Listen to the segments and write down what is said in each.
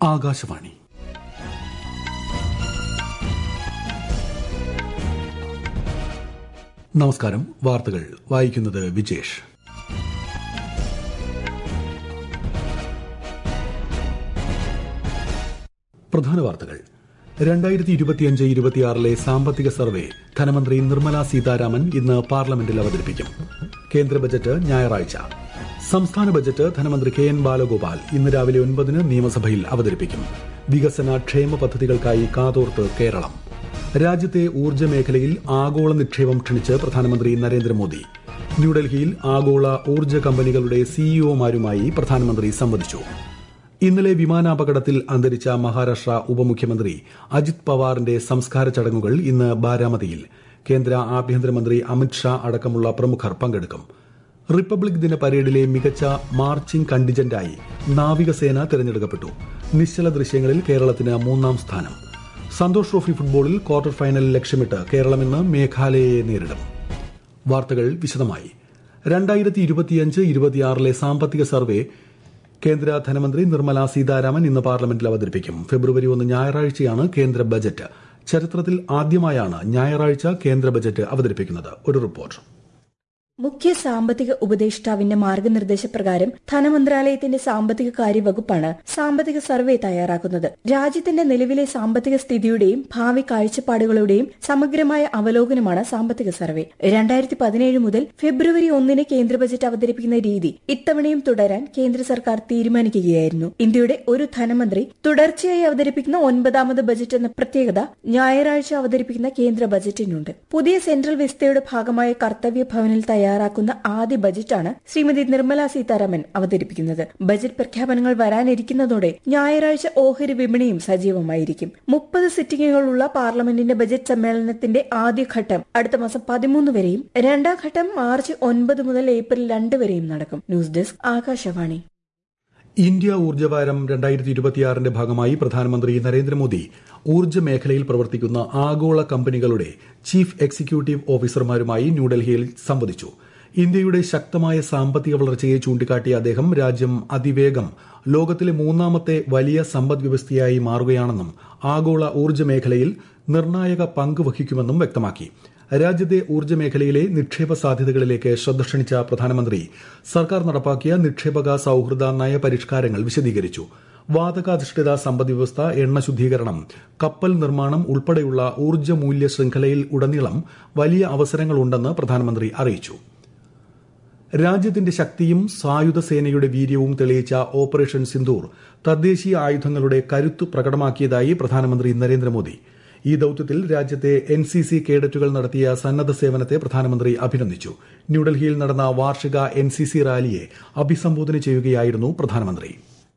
ആകാശവാണി. നമസ്കാരം. വാർത്തകൾ വായിക്കുന്നത് വിജേഷ്. പ്രധാന വാർത്തകൾ. 2025-26 സാമ്പത്തിക സർവേ ധനമന്ത്രി നിർമ്മല സീതാരാമൻ ഇന്ന് പാർലമെന്റിൽ അവതരിപ്പിക്കും. കേന്ദ്ര ബജറ്റ് ഞായറാഴ്ച. സംസ്ഥാന ബജറ്റ് ധനമന്ത്രി KN ബാലഗോപാൽ ഇന്ന് രാവിലെ 9-ന് നിയമസഭയിൽ അവതരിപ്പിക്കും. വികസന ക്ഷേമ പദ്ധതികൾക്കായി കാതോർത്ത് കേരളം. രാജ്യത്തെ ഊർജ്ജ മേഖലയിൽ ആഗോള നിക്ഷേപം ക്ഷണിച്ച് പ്രധാനമന്ത്രി നരേന്ദ്രമോദി. ന്യൂഡൽഹിയിൽ ആഗോള ഊർജ്ജ കമ്പനികളുടെ സിഇഒമാരുമായി പ്രധാനമന്ത്രി സംവദിച്ചു. ഇന്നലെ വിമാനാപകടത്തിൽ അന്തരിച്ച മഹാരാഷ്ട്ര ഉപമുഖ്യമന്ത്രി അജിത് പവാറിന്റെ സംസ്കാര ചടങ്ങുകൾ ഇന്ന് ബാരാമതിയിൽ. കേന്ദ്ര ആഭ്യന്തരമന്ത്രി അമിത് ഷാ അടക്കമുള്ള പ്രമുഖർ പങ്കെടുക്കും. റിപ്പബ്ലിക് ദിന പരേഡിലെ മികച്ച മാർച്ചിംഗ് കണ്ടിജന്റായി നാവികസേന തെരഞ്ഞെടുക്കപ്പെട്ടു. നിശ്ചല ദൃശ്യങ്ങളിൽ കേരളത്തിന് 3ാം സ്ഥാനം. സന്തോഷ് ട്രോഫി ഫുട്ബോളിൽ ക്വാർട്ടർ ഫൈനൽ ലക്ഷ്യമിട്ട് കേരളം ഇന്ന് മേഘാലയയെ നേരിടും. വാർത്തകൾ വിശദമായി. 2025-26 സാമ്പത്തിക സർവേ കേന്ദ്ര ധനമന്ത്രി നിർമ്മല സീതാരാമൻ ഇന്ന് പാർലമെന്റിൽ അവതരിപ്പിക്കും. ഫെബ്രുവരി 1 ഞായറാഴ്ചയാണ് കേന്ദ്ര ബജറ്റ്. ചരിത്രത്തിൽ ആദ്യമായാണ് ഞായറാഴ്ച കേന്ദ്ര ബജറ്റ് അവതരിപ്പിക്കുന്നത്. ഒരു റിപ്പോർട്ട്. മുഖ്യ സാമ്പത്തിക ഉപദേഷ്ടാവിന്റെ മാർഗനിർദ്ദേശപ്രകാരം ധനമന്ത്രാലയത്തിന്റെ സാമ്പത്തിക കാര്യ വകുപ്പാണ് സാമ്പത്തിക സർവേ തയ്യാറാക്കുന്നത്. രാജ്യത്തിന്റെ നിലവിലെ സാമ്പത്തിക സ്ഥിതിയുടെയും ഭാവി കാഴ്ചപ്പാടുകളുടെയും സമഗ്രമായ അവലോകനമാണ് സാമ്പത്തിക സർവേ. 2017 മുതൽ ഫെബ്രുവരി 1-ന് കേന്ദ്ര ബജറ്റ് അവതരിപ്പിക്കുന്ന രീതി ഇത്തവണയും തുടരാൻ കേന്ദ്ര സർക്കാർ തീരുമാനിക്കുകയായിരുന്നു. ഇന്ത്യയുടെ ഒരു ധനമന്ത്രി തുടർച്ചയായി അവതരിപ്പിക്കുന്ന 9ാമത് ബജറ്റ് എന്ന പ്രത്യേകത ഞായറാഴ്ച അവതരിപ്പിക്കുന്ന കേന്ദ്ര ബജറ്റിനുണ്ട്. പുതിയ സെൻട്രൽ വിസ്തയുടെ ഭാഗമായ കർത്തവ്യ ഭവനിൽ തയ്യാറാക്കുന്ന ആദ്യ ബജറ്റാണ് ശ്രീമതി നിർമ്മല സീതാരാമൻ അവതരിപ്പിക്കുന്നത്. ബജറ്റ് പ്രഖ്യാപനങ്ങൾ വരാനിരിക്കുന്നതോടെ ഞായറാഴ്ച ഓഹരി വിപണിയും സജീവമായിരിക്കും. 30 സിറ്റിംഗുകളുള്ള പാർലമെന്റിന്റെ ബജറ്റ് സമ്മേളനത്തിന്റെ ആദ്യഘട്ടം അടുത്ത മാസം 13 വരെയും 2ാം ഘട്ടം മാർച്ച് 9 മുതൽ ഏപ്രിൽ 2 വരെയും നടക്കും. News desk Akashvani. ഇന്ത്യ ഊർജ്ജവാരം 2026ന്റെ ഭാഗമായി പ്രധാനമന്ത്രി നരേന്ദ്രമോദി ഊർജ്ജ മേഖലയിൽ പ്രവർത്തിക്കുന്ന ആഗോള കമ്പനികളുടെ ചീഫ് എക്സിക്യൂട്ടീവ് ഓഫീസർമാരുമായി ന്യൂഡൽഹിയിൽ സംവദിച്ചു. ഇന്ത്യയുടെ ശക്തമായ സാമ്പത്തിക വളർച്ചയെ ചൂണ്ടിക്കാട്ടിയ അദ്ദേഹം രാജ്യം അതിവേഗം ലോകത്തിലെ 3ാമത്തെ വലിയ സമ്പദ് വ്യവസ്ഥയായി മാറുകയാണെന്നും ആഗോള ഊർജ്ജ മേഖലയിൽ നിർണായക പങ്ക് വഹിക്കുമെന്നും വ്യക്തമാക്കി. രാജ്യത്തെ ഊർജ്ജ മേഖലയിലെ നിക്ഷേപ സാധ്യതകളിലേക്ക് ശ്രദ്ധ ക്ഷണിച്ച പ്രധാനമന്ത്രി സർക്കാർ നടപ്പാക്കിയ നിക്ഷേപക സൌഹൃദ നയപരിഷ്കാരങ്ങൾ വിശദീകരിച്ചു. വാതകാധിഷ്ഠിത സമ്പദ്വ്യവസ്ഥ, എണ്ണ ശുദ്ധീകരണം, കപ്പൽ നിർമ്മാണം ഉൾപ്പെടെയുള്ള ഊർജ്ജ മൂല്യ ശൃംഖലയിൽ ഉടനീളം വലിയ അവസരങ്ങളുണ്ടെന്ന് പ്രധാനമന്ത്രി അറിയിച്ചു. രാജ്യത്തിന്റെ ശക്തിയും സായുധ സേനയുടെ വീര്യവും തെളിയിച്ച ഓപ്പറേഷൻ സിന്ദൂർ തദ്ദേശീയ ആയുധങ്ങളുടെ കരുത്ത് പ്രകടമാക്കിയതായി പ്രധാനമന്ത്രി നരേന്ദ്രമോദി. ഈ ദൌത്യത്തിൽ രാജ്യത്തെ NCC കേഡറ്റുകൾ നടത്തിയ സന്നദ്ധ സേവനത്തെ പ്രധാനമന്ത്രി അഭിനന്ദിച്ചു. ന്യൂഡൽഹിയിൽ നടന്ന വാർഷിക NCC റാലിയെ അഭിസംബോധന ചെയ്യുകയായിരുന്നു പ്രധാനമന്ത്രി.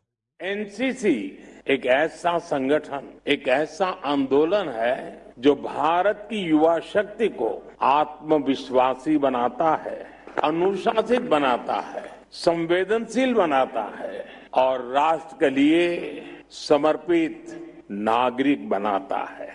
NCC एक ऐसा संगठन, एक ऐसा आंदोलन है जो भारत की युवा शक्ति को आत्मविश्वासी बनाता है, अनुशासित बनाता है, संवेदनशील बनाता है और राष्ट्र के लिए समर्पित नागरिक बनाता है.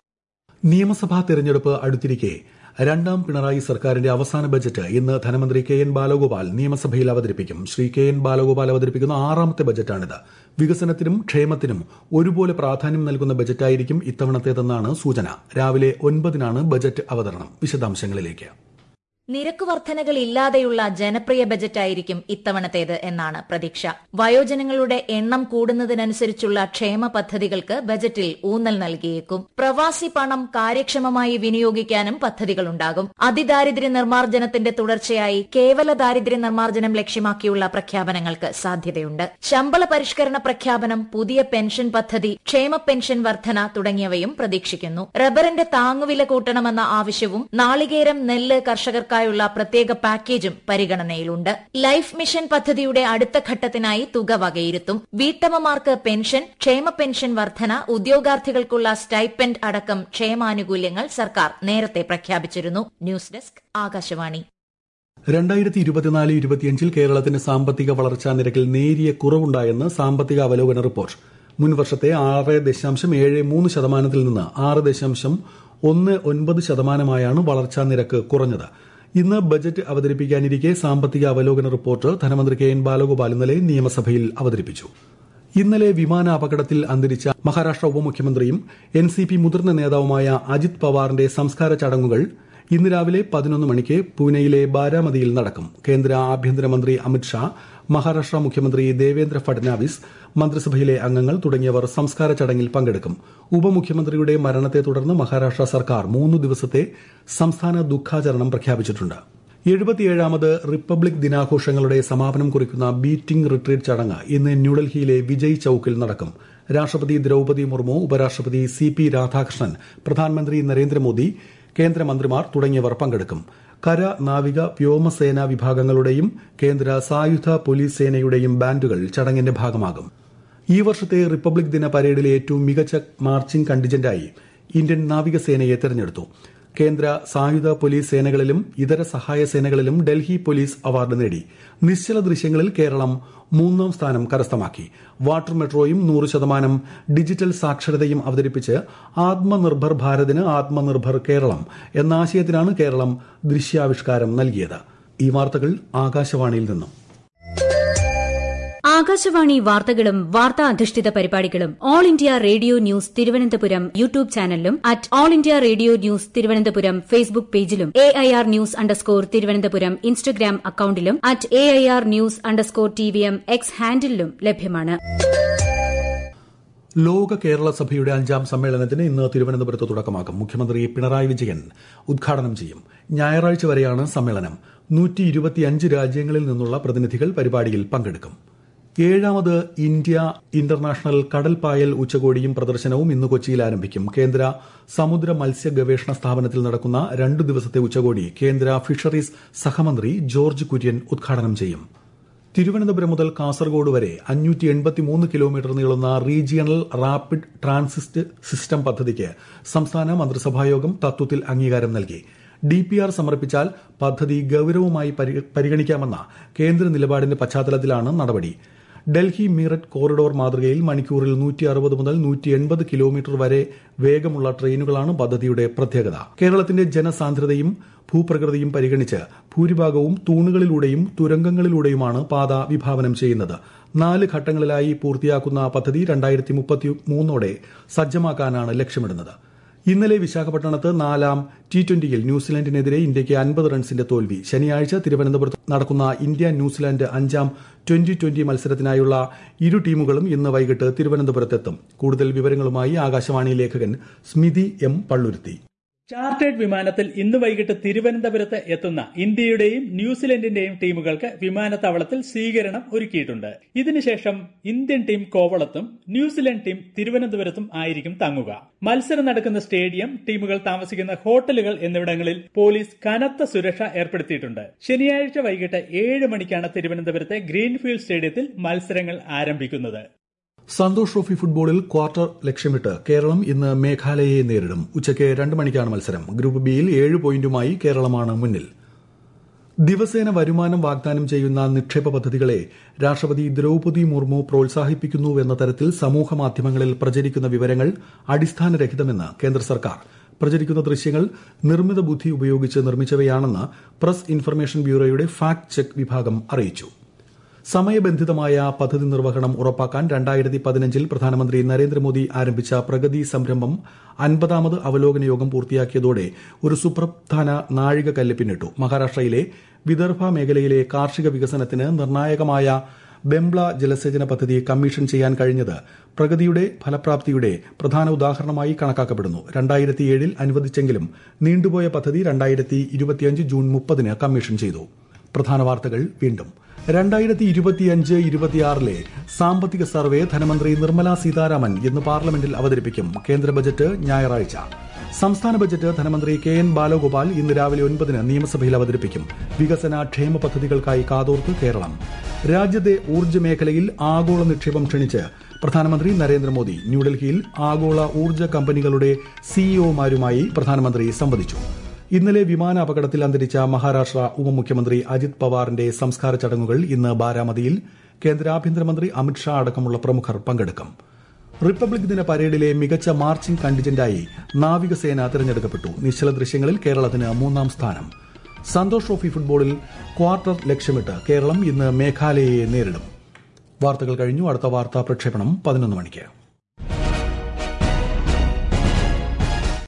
നിയമസഭാ തെരഞ്ഞെടുപ്പ് അടുത്തിരിക്കെ 2ാം പിണറായി സർക്കാരിന്റെ അവസാന ബജറ്റ് ഇന്ന് ധനമന്ത്രി KN ബാലഗോപാൽ നിയമസഭയിൽ അവതരിപ്പിക്കും. ശ്രീ KN ബാലഗോപാൽ അവതരിപ്പിക്കുന്ന 6ാമത്തെ ബജറ്റാണിത്. വികസനത്തിനും ക്ഷേമത്തിനും ഒരുപോലെ പ്രാധാന്യം നൽകുന്ന ബജറ്റായിരിക്കും ഇത്തവണത്തേതെന്നാണ് സൂചന. രാവിലെ 9-നാണ് ബജറ്റ് അവതരണം. വിശദാംശങ്ങളിലേക്ക്. നിരക്ക് വർധനകൾ ഇല്ലാതെയുള്ള ജനപ്രിയ ബജറ്റായിരിക്കും ഇത്തവണത്തേത് എന്നാണ് പ്രതീക്ഷ. വയോജനങ്ങളുടെ എണ്ണം കൂടുന്നതിനനുസരിച്ചുള്ള ക്ഷേമ പദ്ധതികൾക്ക് ബജറ്റിൽ ഊന്നൽ നൽകിയേക്കും. പ്രവാസി പണം കാര്യക്ഷമമായി വിനിയോഗിക്കാനും പദ്ധതികളുണ്ടാകും. അതിദാരിദ്ര്യ നിർമ്മാർജ്ജനത്തിന്റെ തുടർച്ചയായി കേവല ദാരിദ്ര്യ നിർമ്മാർജ്ജനം ലക്ഷ്യമാക്കിയുള്ള പ്രഖ്യാപനങ്ങൾക്ക് സാധ്യതയുണ്ട്. ശമ്പള പരിഷ്കരണ പ്രഖ്യാപനം, പുതിയ പെൻഷൻ പദ്ധതി, ക്ഷേമ പെൻഷൻ വർധന തുടങ്ങിയവയും പ്രതീക്ഷിക്കുന്നു. റബ്ബറിന്റെ താങ്ങുവില കൂട്ടണമെന്ന ആവശ്യവും നാളികേരം, നെല്ല് കർഷകർക്കായുള്ള പ്രത്യേക പാക്കേജും പരിഗണനയിലുണ്ട്. ലൈഫ് മിഷൻ പദ്ധതിയുടെ അടുത്ത ഘട്ടത്തിനായി തുക വകയിരുത്തും. വീട്ടമ്മമാർക്ക് പെൻഷൻ, ക്ഷേമ പെൻഷൻ വർധന, ഉദ്യോഗാർത്ഥികൾക്കുള്ള സ്റ്റൈപ്പൻഡ് അടക്കം ക്ഷേമാനുകൂല്യങ്ങൾ സർക്കാർ നേരത്തെ പ്രഖ്യാപിച്ചിരുന്നു. News desk Akashvani. 2024-25 കേരളത്തിന്റെ സാമ്പത്തിക വളർച്ചാ നിരക്കിൽ നേരിയ കുറവുണ്ടായെന്ന് സാമ്പത്തിക അവലോകന റിപ്പോർട്ട്. മുൻവർഷത്തെ 6.73% നിന്ന് 6.19% വളർച്ചാ നിരക്ക് കുറഞ്ഞത്. ഇന്ന് ബജറ്റ് അവതരിപ്പിക്കാനിരിക്കെ സാമ്പത്തിക അവലോകന റിപ്പോർട്ട് ധനമന്ത്രി KN ബാലഗോപാൽ ഇന്നലെ നിയമസഭയിൽ അവതരിപ്പിച്ചു. ഇന്നലെ വിമാന അപകടത്തിൽ അന്തരിച്ച മഹാരാഷ്ട്ര ഉപമുഖ്യമന്ത്രിയും എൻസിപി മുതിർന്ന നേതാവുമായ അജിത് പവാറിന്റെ സംസ്കാര ചടങ്ങുകൾ ഇന്ന് രാവിലെ 11 മണിക്ക് പൂനെയിലെ ബാരാമതിയിൽ നടക്കും. കേന്ദ്ര ആഭ്യന്തരമന്ത്രി അമിത്ഷാ, മഹാരാഷ്ട്ര മുഖ്യമന്ത്രി ദേവേന്ദ്ര ഫഡ്നാവിസ്, മന്ത്രിസഭയിലെ അംഗങ്ങൾ തുടങ്ങിയവർ സംസ്കാര ചടങ്ങിൽ പങ്കെടുക്കും. ഉപമുഖ്യമന്ത്രിയുടെ മരണത്തെ തുടർന്ന് മഹാരാഷ്ട്ര സർക്കാർ 3 ദിവസത്തെ സംസ്ഥാന ദുഃഖാചരണം പ്രഖ്യാപിച്ചിട്ടുണ്ട്. 77ാമത് റിപ്പബ്ലിക് ദിനാഘോഷങ്ങളുടെ സമാപനം കുറിക്കുന്ന ബീറ്റിംഗ് റിട്രീറ്റ് ചടങ്ങ് ഇന്ന് ന്യൂഡൽഹിയിലെ വിജയ് ചൌക്കിൽ നടക്കും. രാഷ്ട്രപതി ദ്രൌപദി മുർമു, ഉപരാഷ്ട്രപതി CP രാധാകൃഷ്ണൻ, പ്രധാനമന്ത്രി നരേന്ദ്രമോദി, കേന്ദ്രമന്ത്രിമാർ തുടങ്ങിയവർ പങ്കെടുക്കും. കര, നാവിക, വ്യോമസേന വിഭാഗങ്ങളുടെയും കേന്ദ്ര സായുധ പോലീസ് സേനയുടെയും ബാൻഡുകൾ ചടങ്ങിന്റെ ഭാഗമാകും. ഈ വർഷത്തെ റിപ്പബ്ലിക് ദിന പരേഡിലെ ഏറ്റവും മികച്ച മാർച്ചിംഗ് കണ്ടിജന്റായി ഇന്ത്യൻ നാവികസേനയെ തെരഞ്ഞെടുത്തു. കേന്ദ്ര സായുധ പോലീസ് സേനകളിലും ഇതര സഹായ സേനകളിലും ഡൽഹി പോലീസ് അവാർഡ് നേടി. നിശ്ചല ദൃശ്യങ്ങളിൽ കേരളം 3ാം സ്ഥാനം കരസ്ഥമാക്കി. വാട്ടർ മെട്രോയും 100% ഡിജിറ്റൽ സാക്ഷരതയും അവതരിപ്പിച്ച് ആത്മനിർഭർ ഭാരതിന് ആത്മനിർഭർ കേരളം എന്ന ആശയത്തിനാണ് കേരളം ദൃശ്യാവിഷ്കാരം നൽകിയത്. ഈ വാർത്തകൾ ആകാശവാണിയിൽ നിന്നും. ആകാശവാണി വാർത്തകളും വാർത്താ അധിഷ്ഠിത പരിപാടികളും all India radio news Thiruvananthapuram YouTube ചാനലിലും all India radio news Thiruvananthapuram Facebook പേജിലും AIR ന്യൂസ് _തിരുവനന്തപുരം ഇൻസ്റ്റഗ്രാം അക്കൌണ്ടിലും AIR ന്യൂസ് _TVM X ഹാൻഡിലും ലഭ്യമാണ്. ലോക കേരള സഭയുടെ 5ാം സമ്മേളനത്തിന് ഇന്ന് തിരുവനന്തപുരത്ത് തുടക്കമാകും. മുഖ്യമന്ത്രി പിണറായി വിജയൻ ഉദ്ഘാടനം ചെയ്യും. ഞായറാഴ്ച വരെയാണ് സമ്മേളനം. 125 രാജ്യങ്ങളിൽ നിന്നുള്ള പ്രതിനിധികൾ പരിപാടിയിൽ പങ്കെടുക്കും. 7ാമത് ഇന്ത്യ ഇന്റർനാഷണൽ കടൽപ്പായൽ ഉച്ചകോടിയും പ്രദർശനവും ഇന്ന് കൊച്ചിയിൽ ആരംഭിക്കും. കേന്ദ്ര സമുദ്ര മത്സ്യ ഗവേഷണ സ്ഥാപനത്തിൽ നടക്കുന്ന 2 ദിവസത്തെ ഉച്ചകോടി കേന്ദ്ര ഫിഷറീസ് സഹമന്ത്രി ജോർജ് കുര്യൻ ഉദ്ഘാടനം ചെയ്യും. തിരുവനന്തപുരം മുതൽ കാസർഗോഡ് വരെ 583 കിലോമീറ്റർ നീളുന്ന റീജിയണൽ റാപ്പിഡ് ട്രാൻസിറ്റ് സിസ്റ്റം പദ്ധതിക്ക് സംസ്ഥാന മന്ത്രിസഭായോഗം തത്വത്തിൽ അംഗീകാരം നൽകി. DPR സമർപ്പിച്ചാൽ പദ്ധതി ഗൌരവമായി പരിഗണിക്കാമെന്ന കേന്ദ്ര നിലപാടിന്റെ പശ്ചാത്തലത്തിലാണ് നടപടി. ഡൽഹി മീററ്റ് കോറിഡോർ മാതൃകയിൽ മണിക്കൂറിൽ 160 മുതൽ 180 കിലോമീറ്റർ വരെ വേഗമുള്ള ട്രെയിനുകളാണ് പദ്ധതിയുടെ പ്രത്യേകത. കേരളത്തിന്റെ ജനസാന്ദ്രതയും ഭൂപ്രകൃതിയും പരിഗണിച്ച് ഭൂരിഭാഗവും തൂണുകളിലൂടെയും തുരങ്കങ്ങളിലൂടെയുമാണ് പാത വിഭാവനം ചെയ്യുന്നത്. 4 ഘട്ടങ്ങളിലായി പൂർത്തിയാക്കുന്ന പദ്ധതി 2033 സജ്ജമാക്കാനാണ് ലക്ഷ്യമിടുന്നത്. ഇന്നലെ വിശാഖപട്ടണത്ത് 4ാം T20യിൽ ന്യൂസിലൻഡിനെതിരെ ഇന്ത്യയ്ക്ക് 50 റൺസിന്റെ തോൽവി. ശനിയാഴ്ച തിരുവനന്തപുരത്ത് നടക്കുന്ന ഇന്ത്യ ന്യൂസിലാൻഡ് 5ാം T20 മത്സരത്തിനായുള്ള ഇരു ടീമുകളും ഇന്ന് വൈകിട്ട് തിരുവനന്തപുരത്തെത്തും. കൂടുതൽ വിവരങ്ങളുമായി ആകാശവാണി ലേഖകൻ സ്മിതി M. പള്ളുരുത്തി. ചാർട്ടേഡ് വിമാനത്തിൽ ഇന്ന് വൈകിട്ട് തിരുവനന്തപുരത്ത് എത്തുന്ന ഇന്ത്യയുടെയും ന്യൂസിലൻഡിന്റെയും ടീമുകൾക്ക് വിമാനത്താവളത്തിൽ സ്വീകരണം ഒരുക്കിയിട്ടുണ്ട്. ഇതിനുശേഷം ഇന്ത്യൻ ടീം കോവളത്തും ന്യൂസിലൻഡ് ടീം തിരുവനന്തപുരത്തും ആയിരിക്കും തങ്ങുക. മത്സരം നടക്കുന്ന സ്റ്റേഡിയം, ടീമുകൾ താമസിക്കുന്ന ഹോട്ടലുകൾ എന്നിവിടങ്ങളിൽ പോലീസ് കനത്ത സുരക്ഷ ഏർപ്പെടുത്തിയിട്ടുണ്ട്. ശനിയാഴ്ച വൈകിട്ട് 7 മണിക്കാണ് തിരുവനന്തപുരത്തെ ഗ്രീൻഫീൽഡ് സ്റ്റേഡിയത്തിൽ മത്സരങ്ങൾ ആരംഭിക്കുന്നത്. സന്തോഷ് ട്രോഫി ഫുട്ബോളിൽ ക്വാർട്ടർ ലക്ഷ്യമിട്ട് കേരളം ഇന്ന് മേഘാലയയെ നേരിടും. ഉച്ചയ്ക്ക് 2 മണിക്കാണ് മത്സരം. ഗ്രൂപ്പ് ബിയിൽ 7 പോയിന്റുമായി കേരളമാണ് മുന്നിൽ. ദിവസേന വരുമാനം വാഗ്ദാനം ചെയ്യുന്ന നിക്ഷേപ പദ്ധതികളെ രാഷ്ട്രപതി ദ്രൌപദി മുർമു പ്രോത്സാഹിപ്പിക്കുന്നുവെന്ന തരത്തിൽ സമൂഹമാധ്യമങ്ങളിൽ പ്രചരിക്കുന്ന വിവരങ്ങൾ അടിസ്ഥാനരഹിതമെന്ന് കേന്ദ്ര സർക്കാർ. പ്രചരിക്കുന്ന ദൃശ്യങ്ങൾ നിർമ്മിത ബുദ്ധി ഉപയോഗിച്ച് നിർമ്മിച്ചവയാണെന്ന് പ്രസ് ഇൻഫർമേഷൻ ബ്യൂറോയുടെ ഫാക്ട് ചെക്ക് വിഭാഗം അറിയിച്ചു. സമയബന്ധിതമായ പദ്ധതി നിർവഹണം ഉറപ്പാക്കാൻ 2015 പ്രധാനമന്ത്രി നരേന്ദ്രമോദി ആരംഭിച്ച പ്രഗതി സംരംഭം 50ാമത് അവലോകന യോഗം പൂർത്തിയാക്കിയതോടെ ഒരു സുപ്രധാന നാഴികക്കല്ല് പിന്നിട്ടു. മഹാരാഷ്ട്രയിലെ വിദർഭ മേഖലയിലെ കാർഷിക വികസനത്തിന് നിർണായകമായ ബെംബ്ല ജലസേചന പദ്ധതി കമ്മീഷൻ ചെയ്യാൻ കഴിഞ്ഞത് പ്രഗതിയുടെ ഫലപ്രാപ്തിയുടെ പ്രധാന ഉദാഹരണമായി കണക്കാക്കപ്പെടുന്നു. 2007 അനുവദിച്ചെങ്കിലും നീണ്ടുപോയ പദ്ധതി 2025 ജൂൺ 30 കമ്മീഷൻ ചെയ്തു. പ്രധാന വാർത്തകൾ വീണ്ടും. 2025-26 സാമ്പത്തിക സർവേ ധനമന്ത്രി നിർമ്മല സീതാരാമൻ ഇന്ന് പാർലമെന്റിൽ അവതരിപ്പിക്കും. കേന്ദ്ര ബജറ്റ് ഞായറാഴ്ച. സംസ്ഥാന ബജറ്റ് ധനമന്ത്രി KN ബാലഗോപാൽ ഇന്ന് രാവിലെ 9 നിയമസഭയിൽ അവതരിപ്പിക്കും. വികസന ക്ഷേമ പദ്ധതികൾക്കായി കാതോർത്ത് കേരളം. രാജ്യത്തെ ഊർജ്ജ മേഖലയിൽ ആഗോള നിക്ഷേപം ക്ഷണിച്ച് പ്രധാനമന്ത്രി നരേന്ദ്രമോദി. ന്യൂഡൽഹിയിൽ ആഗോള ഊർജ്ജ കമ്പനികളുടെ CEOമാരുമായി പ്രധാനമന്ത്രി സംവദിച്ചു. ഇന്നലെ വിമാന അപകടത്തിൽ അന്തരിച്ച മഹാരാഷ്ട്ര ഉപമുഖ്യമന്ത്രി അജിത് പവാറിന്റെ സംസ്കാര ചടങ്ങുകൾ ഇന്ന് ബാരാമതിയിൽ. കേന്ദ്ര ആഭ്യന്തരമന്ത്രി അമിത്ഷാ അടക്കമുള്ള പ്രമുഖർ പങ്കെടുക്കും. റിപ്പബ്ലിക് ദിന പരേഡിലെ മികച്ച മാർച്ചിംഗ് കണ്ടിജന്റായി നാവികസേന തിരഞ്ഞെടുക്കപ്പെട്ടു. നിശ്ചല ദൃശ്യങ്ങളിൽ കേരളത്തിന് 3ാം സ്ഥാനം. സന്തോഷ് ട്രോഫി ഫുട്ബോളിൽ ക്വാർട്ടർ ലക്ഷ്യമിട്ട് കേരളം ഇന്ന് മേഘാലയയെ നേരിടും. വാർത്തകൾ കഴിഞ്ഞു. അടുത്ത വാർത്താ പ്രക്ഷേപണം 11 മണിക്ക്.